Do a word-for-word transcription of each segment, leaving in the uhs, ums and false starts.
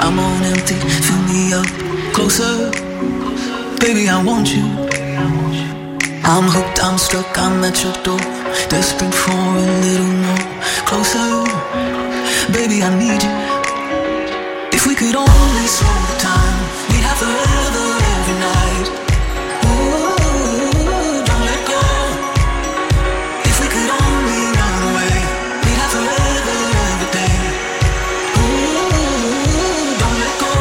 I'm on empty, fill me up closer. Baby, I want you. I'm hooked, I'm stuck, I'm at your door, desperate for a little more. Closer, baby, I need you. If we could only slow the time, we'd have forever every night. Ooh, don't let go. If we could only run away, we'd have forever every day. Ooh, don't let go.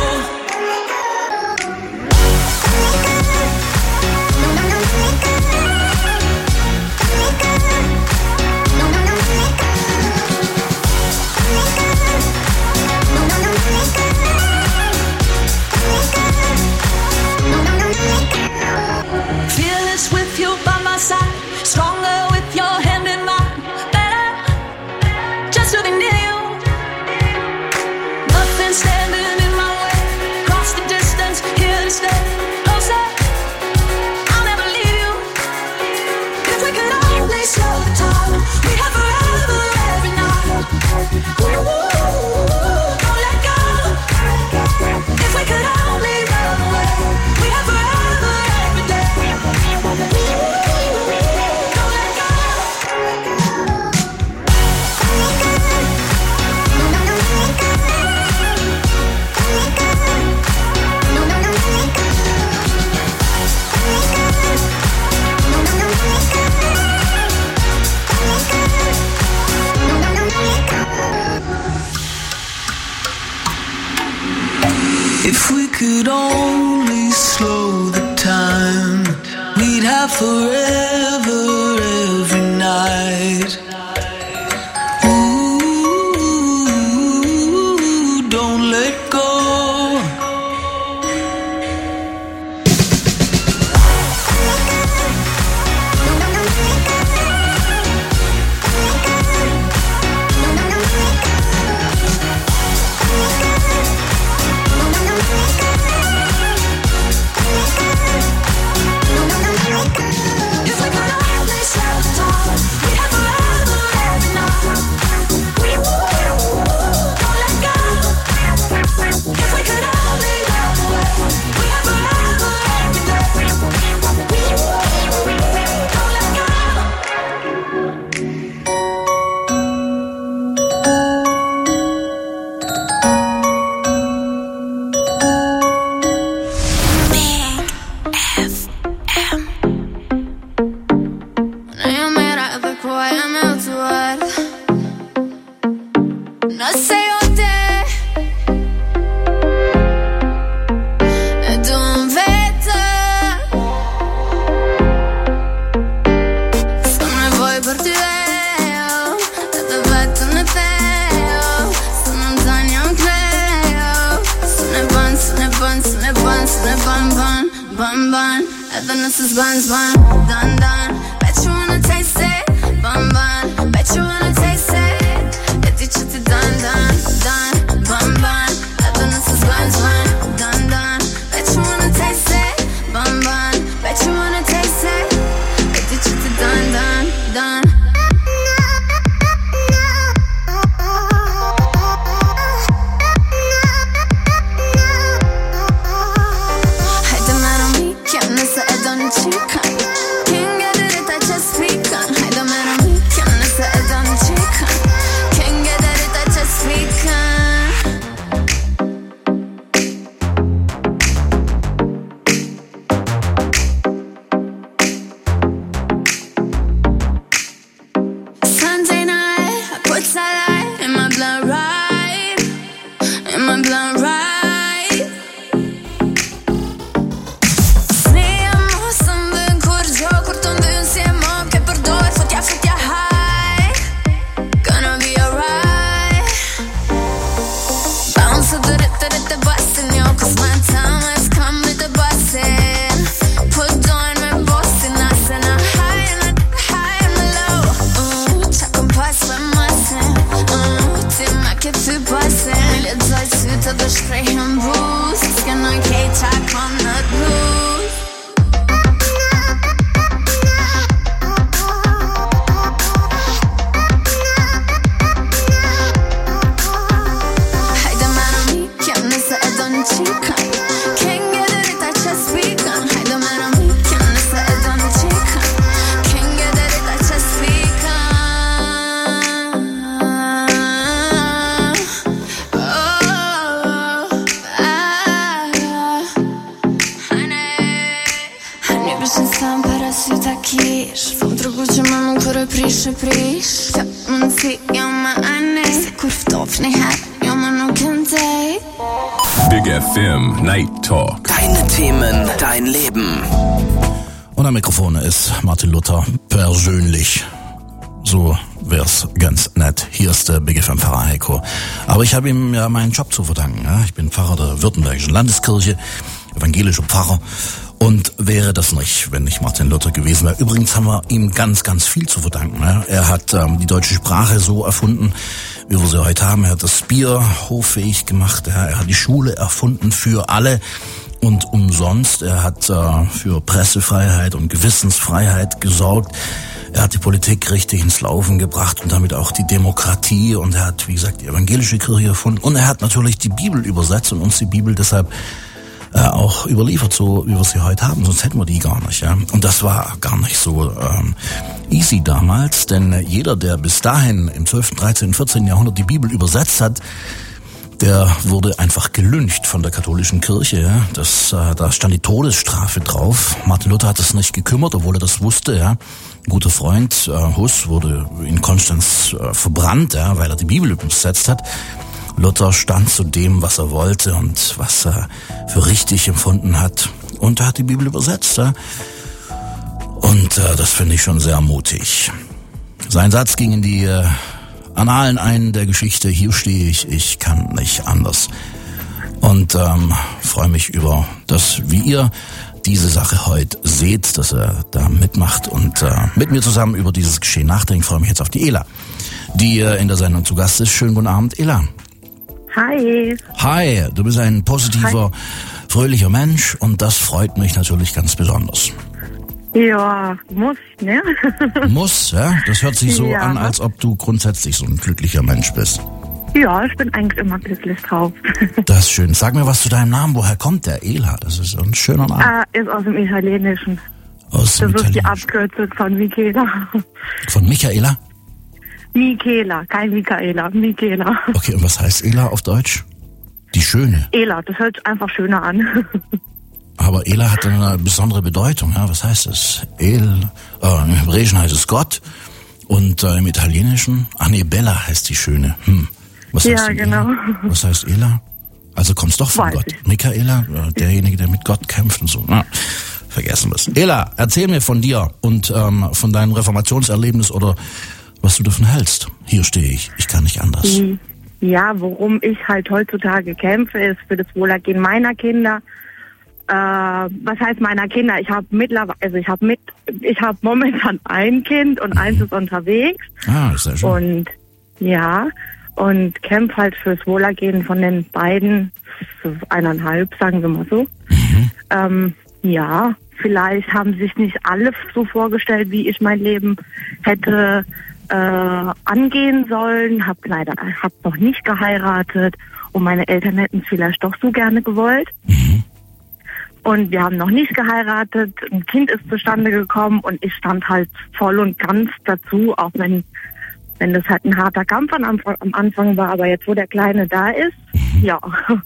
Fearless with you by my side, stronger with your hand in mine. Better just to be near you. Nothing standing in my way. Cross the distance, here to stay. Closer, I'll never leave you. If we could only slow the time, we'd have forever every night. Ooh, don't let go. If we could only run away, we'd have forever every day. Ooh, don't let go. If we could only slow the time, we'd have forever every night. Ooh, don't let go. If we could only slow the time, we'd have forever every night. Don't let go. If we could only run away, we'd have forever every day. Don't let go. Jag menar på vad jag motar. När säger jag det? De vet det. Sono voi per te. Det vet non è vero. Sono lontani anche io. Sono ban, sono ban, sono ban, sono ban, ban, ban, ban. E non si sban, sban, dan, dan. Bet you wanna taste it, bun bun. Bet you wanna taste it. E diciti dan dan dan, bun bun. E non si sban sban, dan dan. Bet you wanna taste it, bun bun. Bet you wanna taste it. E diciti dan dan dan. Hai de mano mi, chiam nessa e donne chica. Can't get it if I just speak on. Hai de mano mi, chiam nessa e donne chica. Can't get it if I just speak on. Sunday night, I put sunlight in my blood right, in my blood right. Sniamo sempre kur gjo kur të ndy insieme che per due fotja fotja high. Gonna be alright. Bounce to the rhythm of the bustin', yo, 'cause my time has come with the bustin'. Put on my Boston, I said I'm high and I'm high and low. Ooh, c'ha compass for my sin. Ooh, ti ma che ti bustin'. Le zoj sytë dhe shprejhën bus. S'kenoj kej qa kom në blues. Hajde mano mi, kem nëse fixe. Fam drăguțe-mă, nu care prișe priș. Mă zi, eu mă ane. Se curv dovni her, eu mă nu kente. Big F M Night Talk. Deine Themen, dein Leben. Und am Mikrofon ist Martin Luther persönlich. So wär's ganz nett. Hier ist der Big F M Pfarrer Heiko. Aber ich habe ihm ja meinen Job zu verdanken. Ja? Ich bin Pfarrer der Württembergischen Landeskirche, evangelischer Pfarrer. Und wäre das nicht, wenn nicht Martin Luther gewesen wäre. Übrigens haben wir ihm ganz, ganz viel zu verdanken. Ja? Er hat ähm, die deutsche Sprache so erfunden, wie wir sie heute haben. Er hat das Bier hoffähig gemacht. Ja? Er hat die Schule erfunden für alle. Und umsonst. Er hat äh, für Pressefreiheit und Gewissensfreiheit gesorgt. Er hat die Politik richtig ins Laufen gebracht und damit auch die Demokratie. Und er hat, wie gesagt, die evangelische Kirche erfunden. Und er hat natürlich die Bibel übersetzt und uns die Bibel deshalb äh, auch überliefert, so wie wir sie heute haben. Sonst hätten wir die gar nicht. Ja? Und das war gar nicht so ähm, easy damals. Denn jeder, der bis dahin im zwölften, dreizehnten, vierzehnten Jahrhundert die Bibel übersetzt hat, der wurde einfach gelyncht von der katholischen Kirche. Ja. Das, äh, da stand die Todesstrafe drauf. Martin Luther hat es nicht gekümmert, obwohl er das wusste. Ja. Ein guter Freund, äh, Hus, wurde in Konstanz äh, verbrannt, ja, weil er die Bibel übersetzt hat. Luther stand zu dem, was er wollte und was er für richtig empfunden hat. Und er hat die Bibel übersetzt. Ja. Und äh, das finde ich schon sehr mutig. Sein Satz ging in die äh, Annalen ein der Geschichte, hier stehe ich, ich kann nicht anders. Und ähm, freue mich über das, wie ihr diese Sache heute seht, dass er da mitmacht und äh, mit mir zusammen über dieses Geschehen nachdenkt. Freue mich jetzt auf die Ela, die äh, in der Sendung zu Gast ist. Schönen guten Abend, Ela. Hi. Hi, du bist ein positiver, Hi. fröhlicher Mensch und das freut mich natürlich ganz besonders. Ja, muss, ne? Muss, ja? Das hört sich so ja. an, als ob du grundsätzlich so ein glücklicher Mensch bist. Ja, ich bin eigentlich immer glücklich drauf. Das ist schön. Sag mir was zu deinem Namen. Woher kommt der Ela? Das ist ein schöner Name. Ah, ist aus dem Italienischen. Aus dem das Italienischen. ist die Abkürzung von Michaela. Von Michaela? Michaela, kein Michaela, Michaela. Okay, und was heißt Ela auf Deutsch? Die Schöne. Ela, das hört sich einfach schöner an. Aber Ela hat eine besondere Bedeutung. Ja? Was heißt es? El, äh, im Hebräischen heißt es Gott und äh, im Italienischen, ah nee, Bella heißt die Schöne. Hm. Was ja, heißt genau. Ela? Was heißt Ela? Also kommst doch von Weiß Gott. Ich. Michaela, äh, derjenige, der mit Gott kämpft und so. Na, vergessen wir es. Ela, erzähl mir von dir und ähm, von deinem Reformationserlebnis oder was du davon hältst. Hier stehe ich, ich kann nicht anders. Ja, worum ich halt heutzutage kämpfe, ist für das Wohlergehen meiner Kinder. Äh, was heißt meiner Kinder? Ich habe mittlerweile, also ich habe mit, ich habe momentan ein Kind und mhm. eins ist unterwegs. Ah, ist sehr schön. Und ja, und kämpfe halt fürs Wohlergehen von den beiden, eineinhalb, sagen wir mal so. Mhm. Ähm, ja, vielleicht haben sich nicht alle so vorgestellt, wie ich mein Leben hätte äh, angehen sollen. Hab leider, hab noch nicht geheiratet und meine Eltern hätten es vielleicht doch so gerne gewollt. Mhm. Und wir haben noch nicht geheiratet, ein Kind ist zustande gekommen und ich stand halt voll und ganz dazu, auch wenn wenn das halt ein harter Kampf am Anfang, am Anfang war, aber jetzt, wo der Kleine da ist, mhm. ja.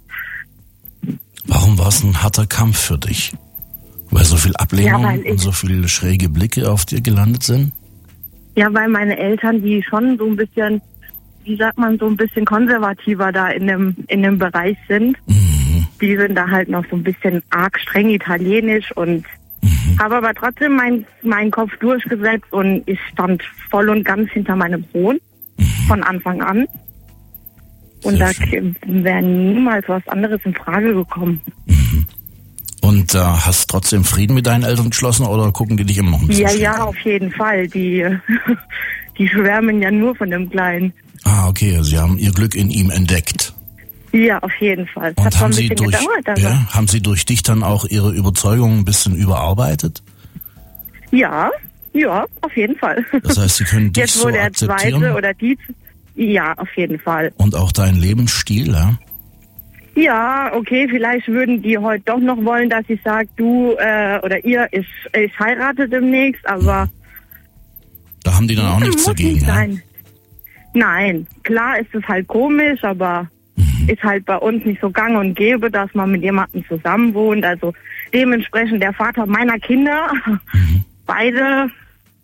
Warum war es ein harter Kampf für dich? Weil so viel Ablehnung ja, ich, und so viele schräge Blicke auf dir gelandet sind? Ja, weil meine Eltern, die schon so ein bisschen, wie sagt man, so ein bisschen konservativer da in dem, in dem Bereich sind, Mhm. die sind da halt noch so ein bisschen arg streng italienisch und mhm. habe aber trotzdem mein, meinen Kopf durchgesetzt und ich stand voll und ganz hinter meinem Sohn Mhm. von Anfang an. Und Sehr da schön. wäre niemals was anderes in Frage gekommen. Mhm. Und äh, hast trotzdem Frieden mit deinen Eltern geschlossen oder gucken die dich immer noch ein bisschen Ja, schräg ja, an? auf jeden Fall. Die, die schwärmen ja nur von dem Kleinen. Ah, okay, sie haben ihr Glück in ihm entdeckt. Ja, auf jeden Fall. Das Und hat haben schon sie, ein bisschen durch, gedauert. Also. ja, haben sie durch dich dann auch ihre Überzeugung ein bisschen überarbeitet? Ja, ja, auf jeden Fall. Das heißt, sie können dich Jetzt, wo so der akzeptieren? Zweite oder die, ja, auf jeden Fall. Und auch deinen Lebensstil, ja? Ja, okay, vielleicht würden die heute doch noch wollen, dass ich sage, du äh, oder ihr, ich, ich heirate demnächst, aber Da haben die dann auch nichts muss dagegen, nicht ja? sein. Nein, klar ist es halt komisch, aber Mhm. ist halt bei uns nicht so gang und gäbe, dass man mit jemandem zusammen wohnt. Also dementsprechend der Vater meiner Kinder, Mhm. beide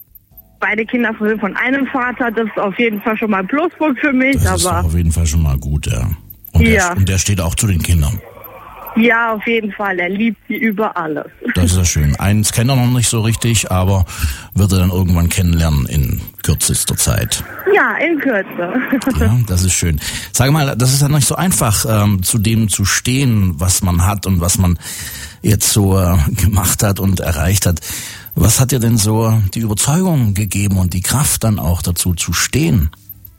beide Kinder sind von einem Vater, das ist auf jeden Fall schon mal ein Pluspunkt für mich. Das ist aber doch auf jeden Fall schon mal gut, ja. Und, ja. Der, und der steht auch zu den Kindern. Ja, auf jeden Fall. Er liebt sie über alles. Das ist ja schön. Eins kennt er noch nicht so richtig, aber wird er dann irgendwann kennenlernen in kürzester Zeit. Ja, in Kürze. Ja, das ist schön. Sag mal, das ist ja nicht so einfach, ähm, zu dem zu stehen, was man hat und was man jetzt so äh, gemacht hat und erreicht hat. Was hat dir denn so die Überzeugung gegeben und die Kraft dann auch dazu zu stehen?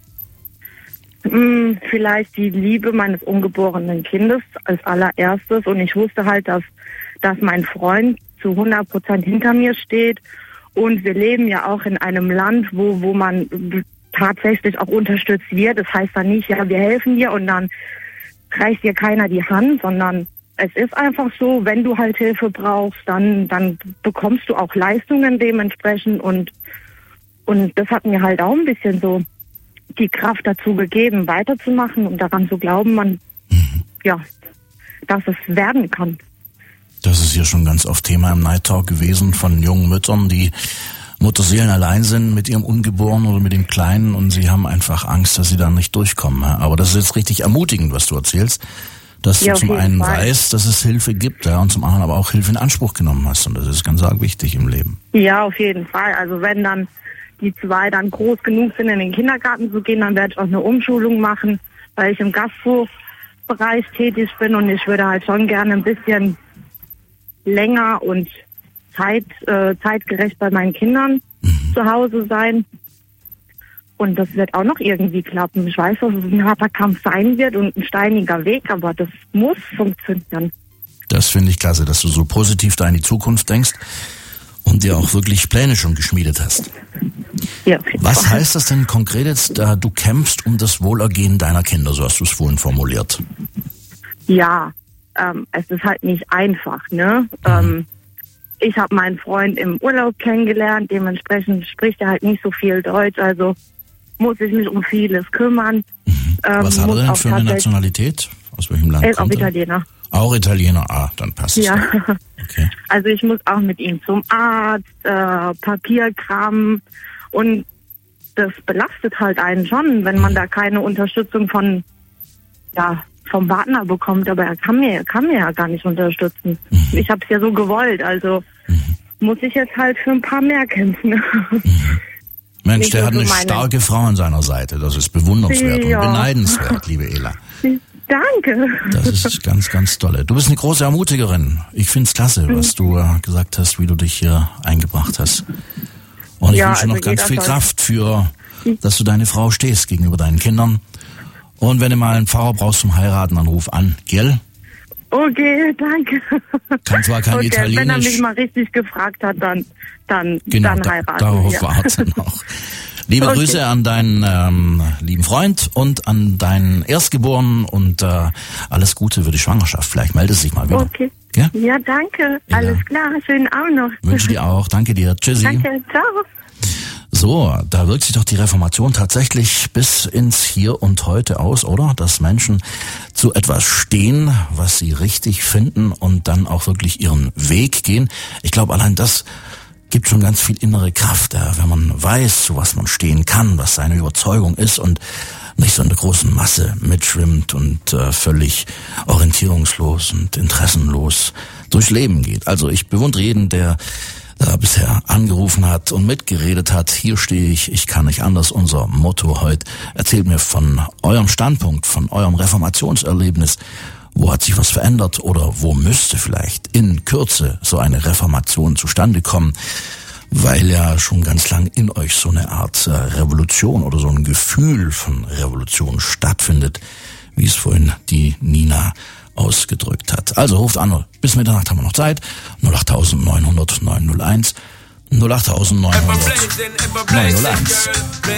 Vielleicht die Liebe meines ungeborenen Kindes als allererstes. Und ich wusste halt, dass, dass mein Freund zu hundert Prozent hinter mir steht. Und wir leben ja auch in einem Land, wo, wo man tatsächlich auch unterstützt wird. Das heißt dann nicht, ja, wir helfen dir und dann reicht dir keiner die Hand, sondern es ist einfach so, wenn du halt Hilfe brauchst, dann, dann bekommst du auch Leistungen dementsprechend. Und, und das hat mir halt auch ein bisschen so die Kraft dazu gegeben, weiterzumachen und daran zu glauben, man, mhm. ja, dass es werden kann. Das ist hier schon ganz oft Thema im Night Talk gewesen von jungen Müttern, die Mutterseelen allein sind mit ihrem Ungeborenen oder mit dem Kleinen und sie haben einfach Angst, dass sie da nicht durchkommen. Aber das ist jetzt richtig ermutigend, was du erzählst, dass ja, du zum einen Fall. weißt, dass es Hilfe gibt, ja, und zum anderen aber auch Hilfe in Anspruch genommen hast und das ist ganz arg wichtig im Leben. Ja, auf jeden Fall. Also wenn dann die zwei dann groß genug sind, in den Kindergarten zu gehen, dann werde ich auch eine Umschulung machen, weil ich im Gastro-Bereich tätig bin und ich würde halt schon gerne ein bisschen länger und zeit, äh, zeitgerecht bei meinen Kindern mhm. zu Hause sein. Und das wird auch noch irgendwie klappen. Ich weiß, dass es ein harter Kampf sein wird und ein steiniger Weg, aber das muss funktionieren. Das finde ich klasse, dass du so positiv da in die Zukunft denkst und dir auch wirklich Pläne schon geschmiedet hast. Ja, was heißt das denn konkret jetzt, da du kämpfst um das Wohlergehen deiner Kinder, so hast du es vorhin formuliert? Ja, ähm, es ist halt nicht einfach, ne? Mhm. Ähm, ich habe meinen Freund im Urlaub kennengelernt, dementsprechend spricht er halt nicht so viel Deutsch, also muss ich mich um vieles kümmern. Mhm. Ähm, was hat er denn für eine Nationalität? Aus welchem Land er ist kommt auch Italiener. Auch Italiener, ah, dann passt es. Ja, okay. Also ich muss auch mit ihm zum Arzt, äh, Papierkram und das belastet halt einen schon, wenn man da keine Unterstützung von, ja, vom Partner bekommt, aber er kann mir, er kann mir ja gar nicht unterstützen. Mhm. Ich habe es ja so gewollt, also mhm. muss ich jetzt halt für ein paar mehr kämpfen. Mhm. Mensch, Nicht der hat eine meine... starke Frau an seiner Seite, das ist bewundernswert ja. und beneidenswert, liebe Ela. Danke. Das ist ganz, ganz toll. Du bist eine große Ermutigerin. Ich find's klasse, was du äh, gesagt hast, wie du dich hier eingebracht hast. Und ich ja, wünsche also noch ganz viel Kraft für, dass du deine Frau stehst gegenüber deinen Kindern. Und wenn du mal einen Pfarrer brauchst zum Heiraten, dann ruf an, gell? Okay, danke. Kann zwar kein okay, Italienisch. Wenn er mich mal richtig gefragt hat, dann, dann, genau, dann da, heiraten. Darauf ja. warte noch. Liebe okay. Grüße an deinen ähm, lieben Freund und an deinen Erstgeborenen und äh, alles Gute für die Schwangerschaft. Vielleicht meldest du dich mal wieder. Okay. Ja, ja danke. Ja. Alles klar. Schönen Abend noch. Wünsche dir auch. Danke dir. Tschüssi. Danke. Ciao. So, da wirkt sich doch die Reformation tatsächlich bis ins Hier und Heute aus, oder? Dass Menschen zu etwas stehen, was sie richtig finden und dann auch wirklich ihren Weg gehen. Ich glaube, allein das gibt schon ganz viel innere Kraft, ja, wenn man weiß, zu was man stehen kann, was seine Überzeugung ist und nicht so in der großen Masse mitschwimmt und äh, völlig orientierungslos und interessenlos durchs Leben geht. Also ich bewundere jeden, der da bisher angerufen hat und mitgeredet hat. Hier stehe ich, ich kann nicht anders. Unser Motto heute. Erzählt mir von eurem Standpunkt, von eurem Reformationserlebnis. Wo hat sich was verändert oder wo müsste vielleicht in Kürze so eine Reformation zustande kommen? Weil ja schon ganz lang in euch so eine Art äh, Revolution oder so ein Gefühl von Revolution stattfindet, wie es vorhin die Nina ausgedrückt hat. Also ruft an, bis Mitternacht haben wir noch Zeit. null acht neun null null neun null eins null acht neun null null neun null eins.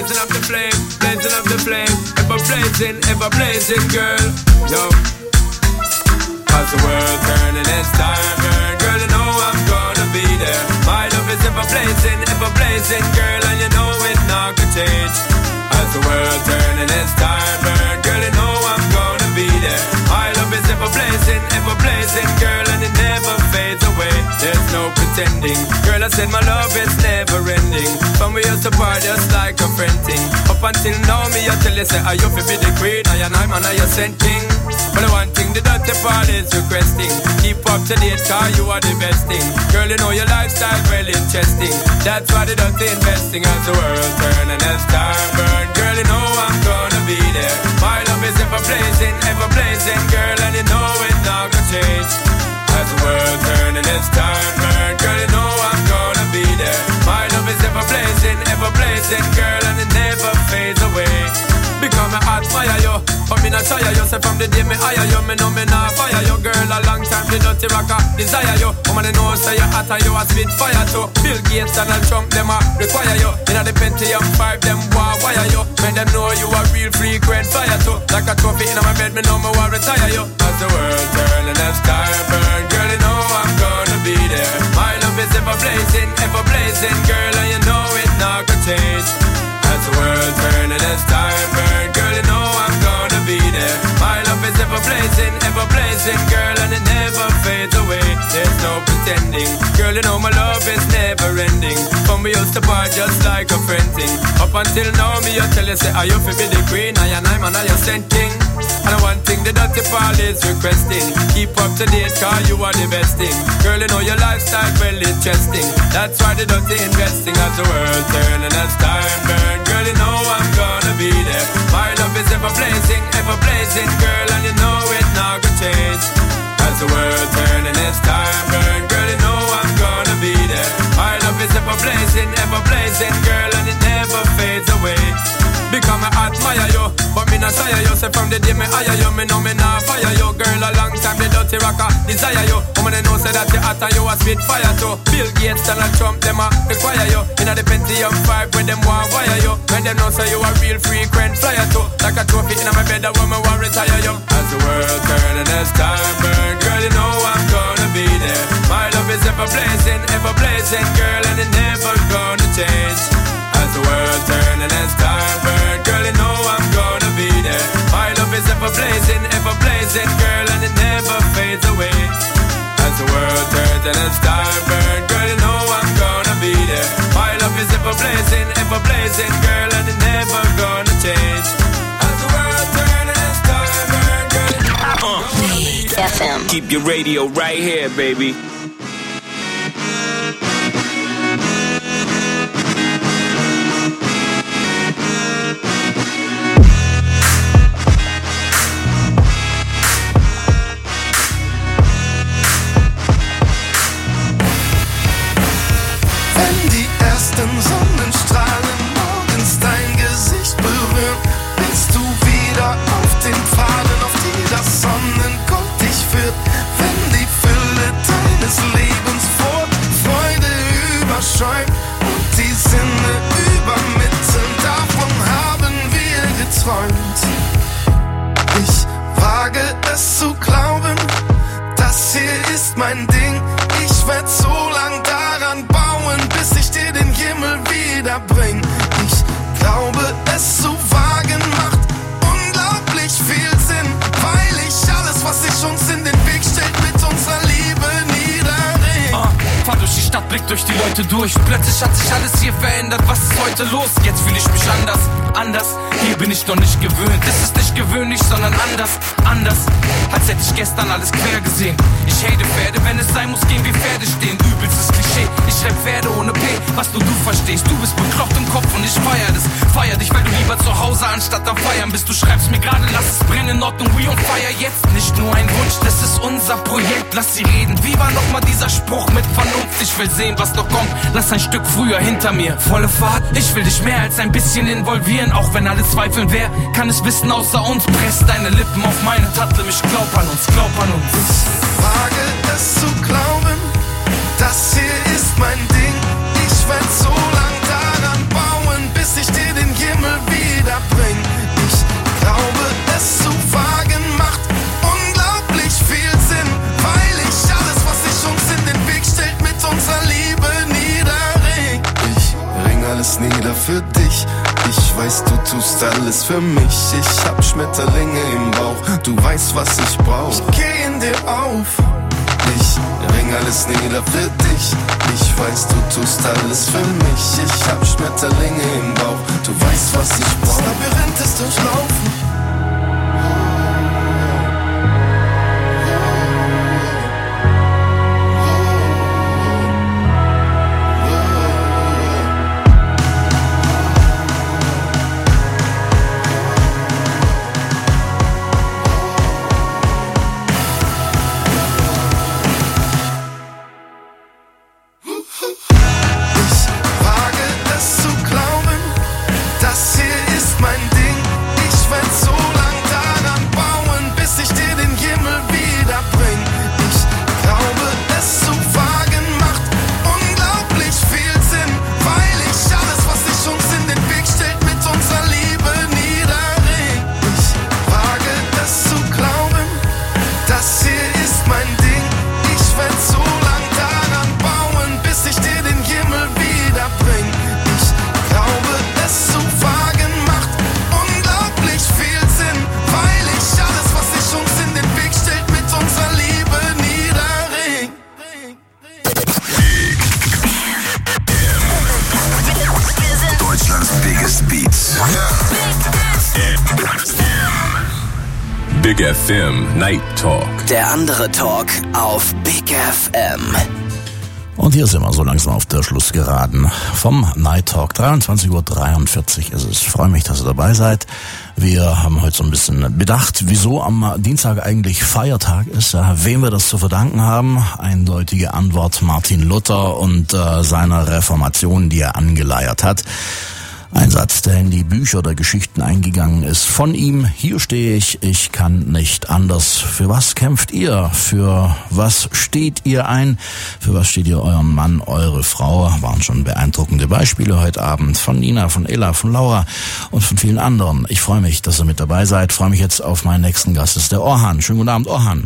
As the world turning, it's time, burn. Girl, you know I'm gonna be there. My love is ever blazing, ever blazing, girl, and you know it not gonna change. As the world turning, it's time, burn. Girl, you know I'm gonna be there. My love is ever blazing, ever blazing, girl, and it never fades away. There's no pretending. pretending. Girl, I said my love is never ending. From we used to part just like a friend thing. Up until now, me I tell you say I you fi be the queen, I and I'm and I you sent king. But the one thing the dirty part is requesting. Keep up to date, cause you are the best thing. Girl, you know your lifestyle well interesting. That's why the dirty investing as the world turn and as time burn. Girl, you know I'm gonna be there. My love is ever blazing, ever blazing, girl, and you know it's not gonna change. As the world turn and as time burn, girl, you know I'm gonna be there. My love is ever blazing, ever blazing, girl, and it never fades away. Because me admire you, but me not shy you. Say from the day me hire you, me know me not fire you. Girl, a long time the dirty rocker desire you. Woman, you know say you hot and you a spit fire too. Bill Gates and Donald Trump, them a require you. Inna the Pentium five, them want wire you. Make them know you a real frequent flyer too. Like a trophy inna my bed, me know me want retire you. As the world turn and as time burn, girl, you know I'm gonna be there. My love is ever blazing, ever blazing, girl, and you know it not gonna change. As the world turn and as time burn, girl, you know I'm gonna be there. My love is ever blazing, ever blazing, girl, and it never fades away. There's no pretending, girl, you know my love is never ending. From we used to part just like a friend thing. Up until now, me I tell you say I you fi be the queen, I and I'm and I you sent king. And the one thing the dirty Paul is requesting, keep up to date, cause you are the best thing. Girl, you know your lifestyle well interesting. That's why the dirty investing as the world turn and as time burn. Girl, you know I'm gonna be there. My love is ever blazing, ever blazing, girl, and you know it not gonna change. As the world turn and as time burn, girl, you know I'm gonna be there. My love is ever blazing, ever blazing, girl, and it never fades away. Because I admire you, but me not sire you. Say from the day me hire you, me know me not fire you. Girl, a long time the dirty rocker desire you. Woman, they know say that you hot and you a spit fire too. Bill Gates, Donald Trump, them a require you. Inna the Pentium five, when them want wire you. When them know say you a real frequent flyer too. Like a trophy inna my bed, that woman want retire you. As the world turn and as time burn, girl, you know I'm gonna be there. My love is ever blazing, ever blazing, girl, and it never gonna change. As the world turn and as time burn, girl, you know I'm gonna be there. My love is ever blazing, ever blazing, girl, and it never fades away. As the world turns and as time burn, girl, you know I'm gonna be there. My love is ever blazing, ever blazing, girl, and it never gonna change. As the world turns and as time burn, girl, you know I'm gonna be there. F M. Keep your radio right here, baby. Sonnenstrahlen morgens dein Gesicht berühren, bist du wieder auf den Pfaden, auf die das Sonnengold dich führt. Wenn die Fülle deines Lebens vor Freude überschäumt und die Sinne übermitten, davon haben wir geträumt. Ich wage es zu glauben, das hier ist mein Ding. Ich werd so lang daran bauen, bis ich dir den Himmel wiederbring. Ich glaube, es zu wagen macht unglaublich viel Sinn, weil ich alles, was sich uns in den Weg stellt, mit unserer Liebe niederring. Uh, fahr durch die Stadt, blick durch die Leute durch. Plötzlich hat sich alles hier verändert. Was ist heute los? Jetzt fühle ich mich anders, anders. Hier bin ich noch nicht gewöhnt. Es ist nicht gewöhnlich, sondern anders, anders. Als hätte ich gestern alles quer gesehen. Ich hate Pferde, wenn es sein muss, gehen wir Pferde stehen. Übelstes Klischee, ich schreib Pferde ohne P. Was nur du verstehst, du bist bekloppt im Kopf und ich feier das. Feier dich, weil du lieber zu Hause anstatt am Feiern bist. Du schreibst mir gerade, lass es brennen, in Ordnung, we on fire. Jetzt nicht nur ein Wunsch, das ist unser Projekt. Lass sie reden, wie war nochmal dieser Spruch mit Vernunft? Ich will sehen, was noch kommt, lass ein Stück früher hinter mir. Volle Fahrt, ich will dich mehr als ein bisschen involvieren. Auch wenn alle zweifeln, wer kann es wissen außer uns? Press deine Lippen auf meine Tattel, ich glaub an uns, glaub an uns. Ich wage es zu glauben, das hier ist mein Ding. Ich werd so lang daran bauen, bis ich dir den Himmel wiederbring. Ich glaube, es zu wagen macht unglaublich viel Sinn, weil ich alles, was sich uns in den Weg stellt, mit unserer Liebe niederring. Ich ring alles nieder für dich. Ich weiß, du tust alles für mich. Ich hab Schmetterlinge im Bauch. Du weißt, was ich brauch. Ich geh in dir auf. Ich ring bring alles nieder für dich. Ich weiß, du tust alles für mich. Ich hab Schmetterlinge im Bauch, du weißt, was ich brauch. Das Labyrinth ist durchlaufen. Big F M Night Talk. Der andere Talk auf Big F M. Und hier sind wir so langsam auf der Schlussgeraden vom Night Talk. dreiundzwanzig Uhr dreiundvierzig ist es. Ich freue mich, dass ihr dabei seid. Wir haben heute so ein bisschen bedacht, wieso am Dienstag eigentlich Feiertag ist, ja, wem wir das zu verdanken haben. Eindeutige Antwort: Martin Luther und äh, seiner Reformation, die er angeleiert hat. Ein Satz, der in die Bücher der Geschichten eingegangen ist. Von ihm: Hier stehe ich, ich kann nicht anders. Für was kämpft ihr? Für was steht ihr ein? Für was steht ihr eurem Mann, eure Frau? Waren schon beeindruckende Beispiele heute Abend von Nina, von Ella, von Laura und von vielen anderen. Ich freue mich, dass ihr mit dabei seid. Ich freue mich jetzt auf meinen nächsten Gast. Das ist der Orhan. Schönen guten Abend, Orhan.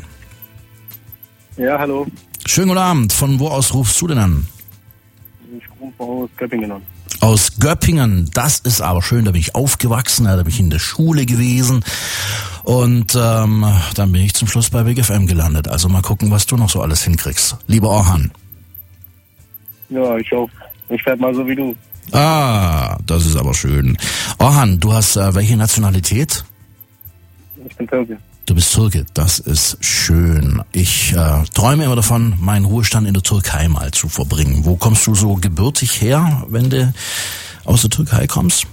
Ja, hallo. Schönen guten Abend. Von wo aus rufst du denn an? Ich rufe aus Göppingen an. Aus Göppingen, das ist aber schön, da bin ich aufgewachsen, da bin ich in der Schule gewesen und ähm, dann bin ich zum Schluss bei Big F M gelandet. Also mal gucken, was du noch so alles hinkriegst. Lieber Orhan. Ja, ich hoffe, ich werde mal so wie du. Ah, das ist aber schön. Orhan, du hast äh, welche Nationalität? Ich bin Türke. Du bist Türke, das ist schön. Ich äh, träume immer davon, meinen Ruhestand in der Türkei mal zu verbringen. Wo kommst du so gebürtig her, wenn du aus der Türkei kommst?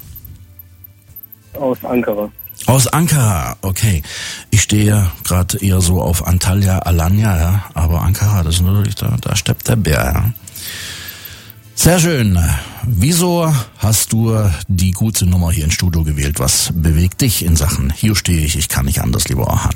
Aus Ankara. Aus Ankara, okay. Ich stehe gerade eher so auf Antalya, Alanya, ja, aber Ankara, das ist natürlich, da, da steppt der Bär, ja. Sehr schön. Wieso hast du die gute Nummer hier ins Studio gewählt? Was bewegt dich in Sachen Hier stehe ich, ich kann nicht anders, lieber Orhan?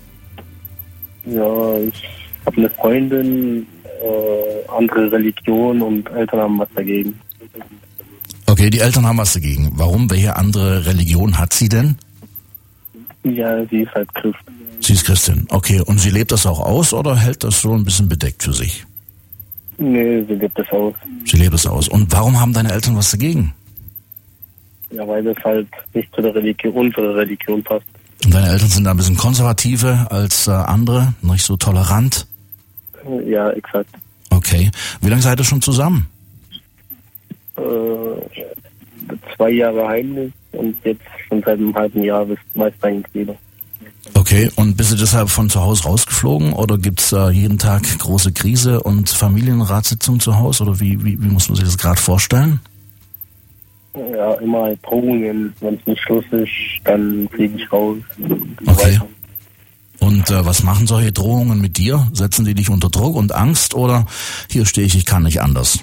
Ja, ich habe eine Freundin, äh, andere Religion und Eltern haben was dagegen. Okay, die Eltern haben was dagegen. Warum? Welche andere Religion hat sie denn? Ja, sie ist halt Christ. Sie ist Christin, okay. Und sie lebt das auch aus oder hält das so ein bisschen bedeckt für sich? Nee, sie lebt es aus. Sie lebt es aus. Und warum haben deine Eltern was dagegen? Ja, weil das halt nicht zu der Religion, unsere Religion passt. Und deine Eltern sind da ein bisschen konservativer als äh, andere, nicht so tolerant? Ja, exakt. Okay. Wie lange seid ihr schon zusammen? Äh, zwei Jahre heimlich und jetzt schon seit einem halben Jahr bis meist eigentlich wieder. Okay, und bist du deshalb von zu Hause rausgeflogen oder gibt's äh, jeden Tag große Krise und Familienratssitzung zu Hause oder wie, wie, wie muss man sich das gerade vorstellen? Ja, immer halt Drohungen. Wenn es nicht Schluss ist, dann fliege ich raus. Okay. Und äh, was machen solche Drohungen mit dir? Setzen die dich unter Druck und Angst oder hier stehe ich, ich kann nicht anders?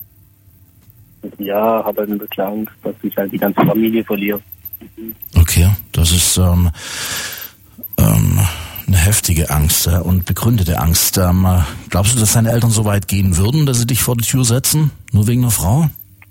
Ja, habe halt ein bisschen Angst, dass ich halt die ganze Familie verliere. Okay, das ist ähm, ähm, eine heftige Angst äh, und begründete Angst. Ähm, glaubst du, dass deine Eltern so weit gehen würden, dass sie dich vor die Tür setzen? Nur wegen einer Frau?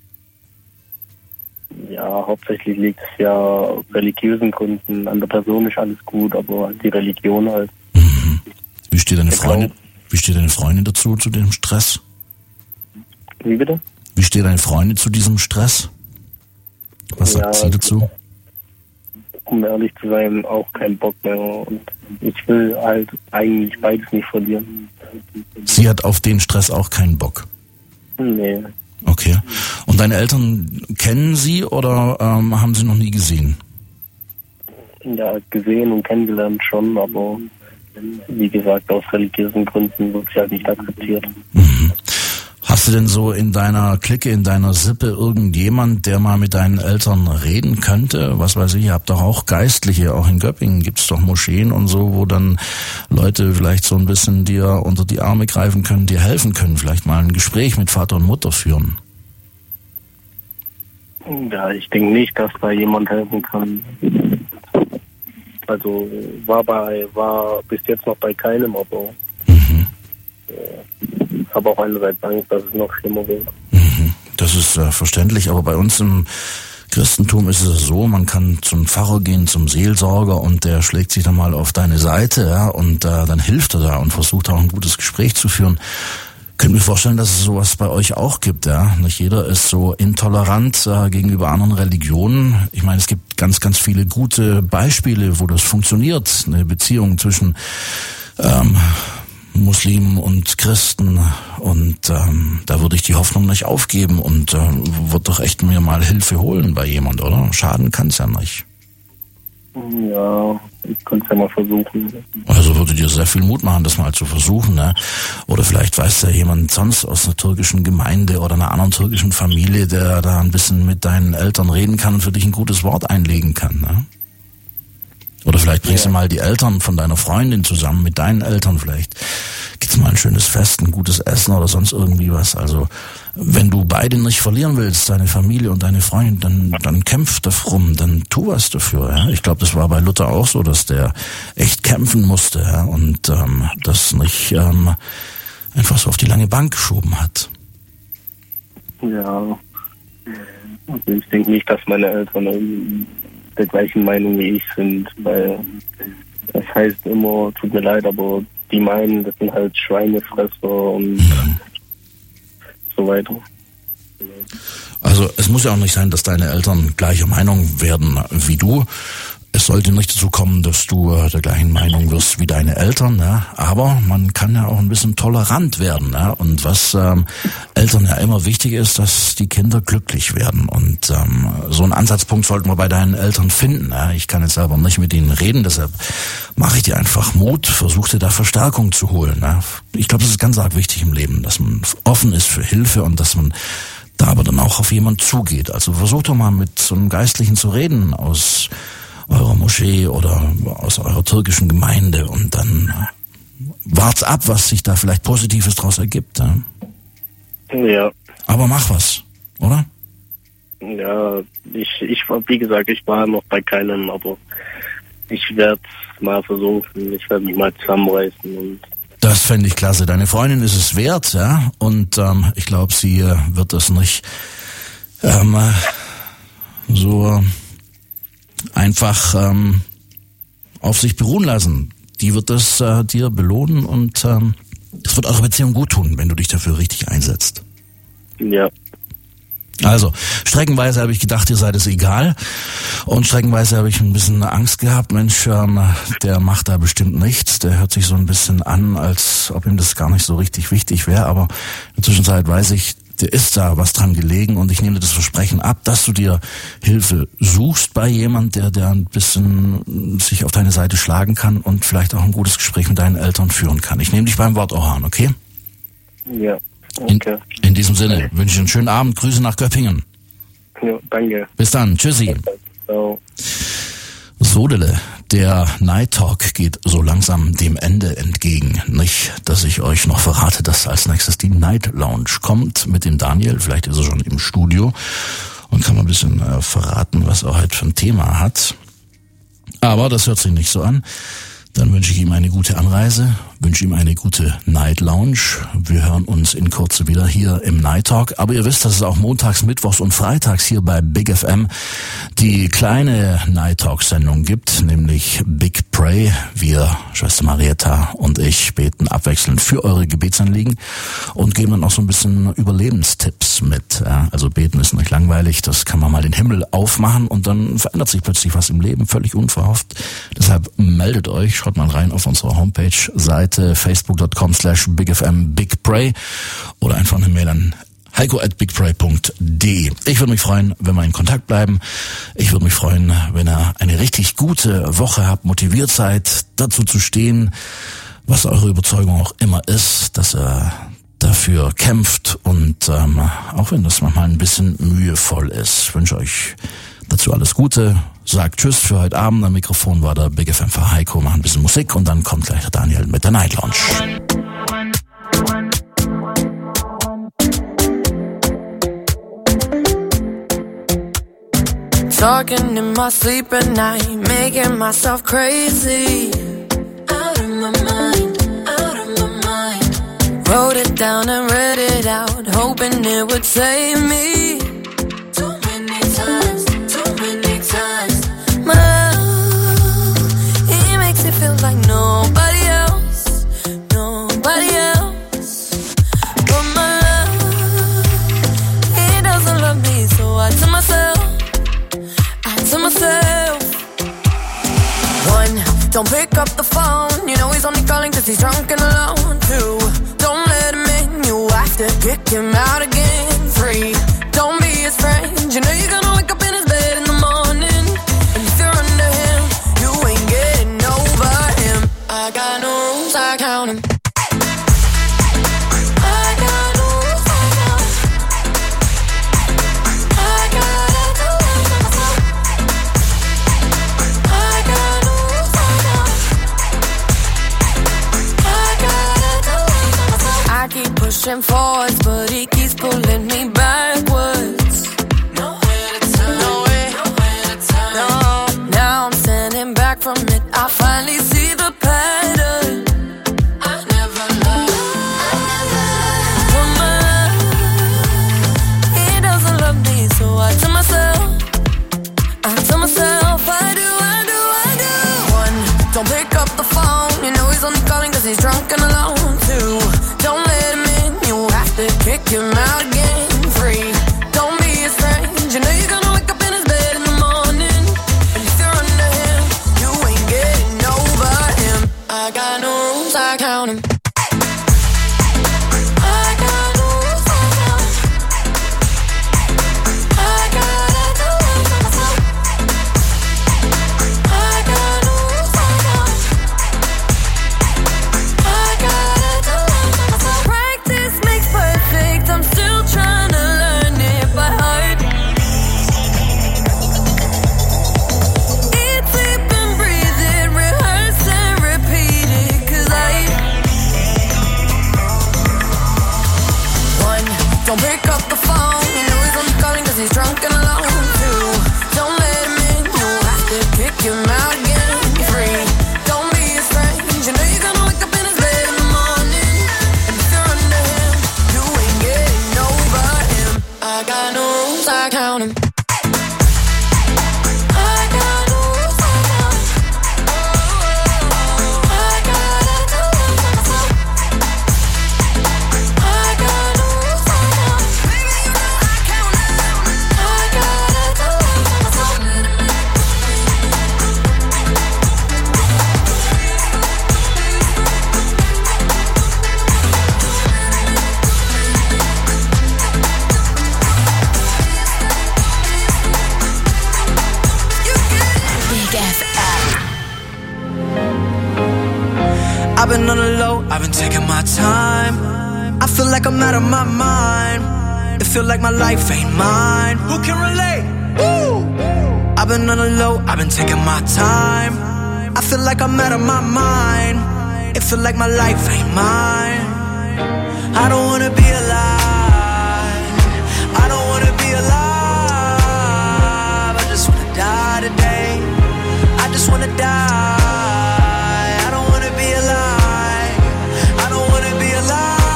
Ja, hauptsächlich liegt es ja auf religiösen Gründen. An der Person ist alles gut, aber die Religion halt. Mhm. Wie steht deine Freundin, wie steht deine Freundin dazu, zu dem Stress? Wie bitte? Wie steht deine Freundin zu diesem Stress? Was sagt ja, sie dazu? Um ehrlich zu sein, auch keinen Bock mehr. Und ich will halt eigentlich beides nicht verlieren. Sie hat auf den Stress auch keinen Bock? Nee. Okay. Und deine Eltern kennen sie oder ähm, haben sie noch nie gesehen? Ja, gesehen und kennengelernt schon, aber wie gesagt, aus religiösen Gründen wird sie halt nicht akzeptiert. Mhm. Hast du denn so in deiner Clique, in deiner Sippe irgendjemand, der mal mit deinen Eltern reden könnte? Was weiß ich, ihr habt doch auch Geistliche, auch in Göppingen gibt's doch Moscheen und so, wo dann Leute vielleicht so ein bisschen dir unter die Arme greifen können, dir helfen können, vielleicht mal ein Gespräch mit Vater und Mutter führen. Ja, ich denke nicht, dass da jemand helfen kann. Also war bei war bis jetzt noch bei keinem, aber mhm. äh, habe auch einerseits Angst, dass es noch schlimmer wird. Mhm. Das ist äh, verständlich, aber bei uns im Christentum ist es so, man kann zum Pfarrer gehen, zum Seelsorger und der schlägt sich dann mal auf deine Seite, ja, und äh, dann hilft er da und versucht auch ein gutes Gespräch zu führen. Könnt mir vorstellen, dass es sowas bei euch auch gibt, ja. Nicht jeder ist so intolerant äh, gegenüber anderen Religionen. Ich meine, es gibt ganz, ganz viele gute Beispiele, wo das funktioniert. Eine Beziehung zwischen ähm, Muslimen und Christen. Und ähm, da würde ich die Hoffnung nicht aufgeben und äh, würde doch echt mir mal Hilfe holen bei jemand, oder? Schaden kann es ja nicht. Ja, ich könnte es ja mal versuchen. Also würde dir sehr viel Mut machen, das mal zu versuchen, ne? Oder vielleicht weiß ja jemand sonst aus einer türkischen Gemeinde oder einer anderen türkischen Familie, der da ein bisschen mit deinen Eltern reden kann und für dich ein gutes Wort einlegen kann, ne? Oder vielleicht bringst ja. du mal die Eltern von deiner Freundin zusammen mit deinen Eltern, vielleicht gibt's mal ein schönes Fest, ein gutes Essen oder sonst irgendwie was. Also wenn du beide nicht verlieren willst, deine Familie und deine Freundin, dann dann kämpf darum, dann tu was dafür. Ja? Ich glaube, das war bei Luther auch so, dass der echt kämpfen musste, ja? Und ähm, das nicht ähm, einfach so auf die lange Bank geschoben hat. Ja, also ich denke nicht, dass meine Eltern der gleichen Meinung wie ich sind, weil das heißt immer, tut mir leid, aber die meinen, das sind halt Schweinefresser und mhm. so weiter. Also es muss ja auch nicht sein, dass deine Eltern gleicher Meinung werden wie du. Es sollte nicht dazu kommen, dass du äh, der gleichen Meinung wirst wie deine Eltern, ja? Aber man kann ja auch ein bisschen tolerant werden. Ja? Und was ähm, Eltern ja immer wichtig ist, dass die Kinder glücklich werden. Und ähm, so einen Ansatzpunkt sollten wir bei deinen Eltern finden. Ja? Ich kann jetzt selber nicht mit ihnen reden, deshalb mache ich dir einfach Mut, versuch dir da Verstärkung zu holen. Ja? Ich glaube, das ist ganz arg wichtig im Leben, dass man offen ist für Hilfe und dass man da aber dann auch auf jemanden zugeht. Also versuch doch mal mit so einem Geistlichen zu reden aus eurer Moschee oder aus eurer türkischen Gemeinde und dann wart's ab, was sich da vielleicht Positives draus ergibt. Ja? Ja. Aber mach was, oder? Ja, ich, ich wie gesagt, ich war noch bei keinem, aber ich werde es mal versuchen, ich werde mich mal zusammenreißen. Und das fände ich klasse. Deine Freundin ist es wert, ja, und ähm, ich glaube, sie äh, wird das nicht ähm, so einfach ähm, auf sich beruhen lassen. Die wird das äh, dir belohnen und ähm, das wird eure Beziehung gut tun, wenn du dich dafür richtig einsetzt. Ja. Also, streckenweise habe ich gedacht, ihr seid es egal. Und streckenweise habe ich ein bisschen Angst gehabt. Mensch, ähm, der macht da bestimmt nichts. Der hört sich so ein bisschen an, als ob ihm das gar nicht so richtig wichtig wäre. Aber in der Zwischenzeit weiß ich, dir ist da was dran gelegen und ich nehme dir das Versprechen ab, dass du dir Hilfe suchst bei jemand, der, der ein bisschen sich auf deine Seite schlagen kann und vielleicht auch ein gutes Gespräch mit deinen Eltern führen kann. Ich nehme dich beim Wort, Orhan, okay? Ja, okay. In, in diesem Sinne wünsche ich einen schönen Abend, Grüße nach Göppingen. Ja, danke. Bis dann, tschüssi. Ciao. Sodele, der Night Talk geht so langsam dem Ende entgegen. Nicht, dass ich euch noch verrate, dass als nächstes die Night Lounge kommt mit dem Daniel. Vielleicht ist er schon im Studio und kann mal ein bisschen äh, verraten, was er heute für ein Thema hat. Aber das hört sich nicht so an. Dann wünsche ich ihm eine gute Anreise, wünsche ihm eine gute Night Lounge. Wir hören uns in Kürze wieder hier im Night Talk. Aber ihr wisst, dass es auch montags, mittwochs und freitags hier bei Big F M die kleine Night Talk Sendung gibt, nämlich Big Pro. Pray. Wir, Schwester Marietta und ich, beten abwechselnd für eure Gebetsanliegen und geben dann auch so ein bisschen Überlebenstipps mit. Also beten ist nicht langweilig, das kann man mal den Himmel aufmachen und dann verändert sich plötzlich was im Leben, völlig unverhofft. Deshalb meldet euch, schaut mal rein auf unsere Homepage-Seite facebook.com slash bigfmbigpray oder einfach eine Mail an heiko at bigpray punkt de. Ich würde mich freuen, wenn wir in Kontakt bleiben. Ich würde mich freuen, wenn ihr eine richtig gute Woche habt, motiviert seid, dazu zu stehen, was eure Überzeugung auch immer ist, dass ihr dafür kämpft und ähm, auch wenn das manchmal ein bisschen mühevoll ist. Ich wünsche euch dazu alles Gute. Sagt Tschüss für heute Abend. Am Mikrofon war der Big F M-Fahrer Heiko, machen ein bisschen Musik und dann kommt gleich der Daniel mit der Night Lounge. Talking in my sleep at night, making myself crazy. Out of my mind, out of my mind. Wrote it down and read it out, hoping it would save me. Too many times, too many times. My love, he makes it feel like nobody else, nobody else. But my love, he doesn't love me, so I tell myself, to myself. One, don't pick up the phone. You know he's only calling cause he's drunk and alone. Two, don't let him in. You have to kick him out again. Three, don't be his friend. You know you're gonna wake up in his bed in the morning. And if you're under him, you ain't getting over him. I got no rules, I count him. Pushing forwards, but he keeps pulling me backwards. Nowhere to turn, nowhere, nowhere to turn. No, now I'm standing back from it. I finally see the pattern. I never loved, I never loved. Woman, he doesn't love me, so I tell myself, I tell myself, I do, I do, I do. One, don't pick up the phone. You know he's only calling cause he's drunk and alone. Two, don't let him in. Kick him out again. Three, don't be his friend. You know you're gonna wake up in his bed in the morning. And if you're under him, you ain't getting over him. I got no rules, I count him. I got no rules, I count him. I gotta do it for myself. I got no rules, I count him. I gotta do it for myself. Practice makes perfect. I'm still trying to learn it by heart. Eat, sleep and breathe it, rehearse and repeat it. Cause I One, don't pick up the phone. You know he's only calling cause he's drunk and alone. Two, don't let him in. You have to kick him out again. Three, don't be his friend. You know you're gonna wake up in his bed in the morning. And if you're under him, you ain't getting over him. I got no rules, I count him. I got no rules, I count him. I gotta do it for myself. I got no rules, I count him. Baby, you know I count him. I gotta do it for myself. Big F M. I've been on the low, I've been taking my time. I feel like I'm out of my mind. It feel like my life ain't mine. Who can relate? Woo! I've been on the low, I've been taking my time. I feel like I'm out of my mind. It feel like my life ain't mine. I don't wanna be alive. I don't wanna be alive. I just wanna die today. I just wanna die. I don't wanna be alive. I don't wanna be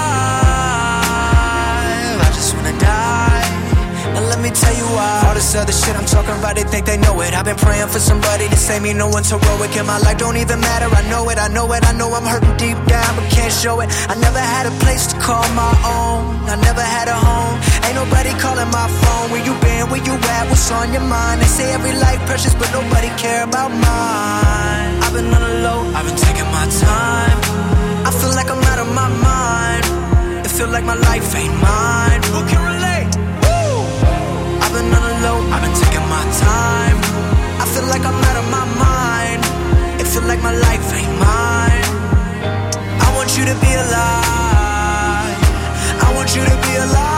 alive. I just wanna die. And let me tell you why. All this other shit I'm talking about, they think they know it. I've been praying for somebody to save me, no one's heroic. And my life don't even matter, I know it, I know it, I know I'm hurting deep down, but can't show it. I never had a place to call my own, I never had a home. Ain't nobody calling my phone. Where you been, where you at, what's on your mind? They say every life precious, but nobody care about mine. I've been on the low, I've been taking my time. I feel like I'm out of my mind. It feel like my life ain't mine. Who can relate? Woo! I've been on the low, I've been taking my time. I feel like I'm out of my mind. It feel like my life ain't mine. I want you to be alive. I want you to be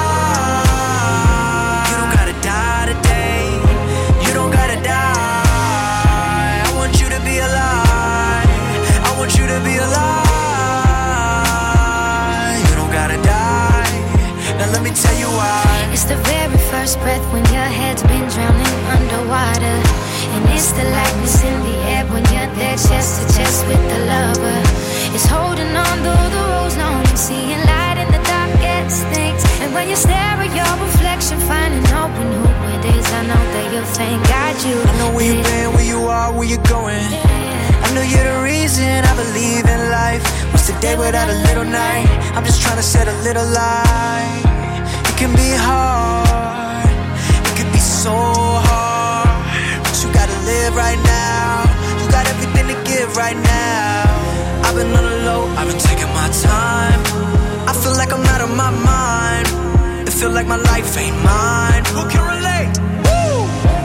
alive. You don't gotta die today. You don't gotta die. I want you to be alive. I want you to be alive. You don't gotta die. Now let me tell you why. It's the very first breath when your head's been drowning underwater. And it's the lightness in the air when you're there chest to chest with the lover. It's holding on through the rose known and seeing light in the darkest things. And when you stare at your reflection, finding hope in who it is, I know that you'll thank God you. I know where you've been, where you are, where you're going. I know you're the reason I believe in life. What's the day without a little night? I'm just trying to set a little light. It can be hard, it can be so hard, but you gotta live right now. You got everything to give right now. I've been on the low, I've been taking my time. feel like I'm out of my mind. It feel like my life ain't mine. Who can relate?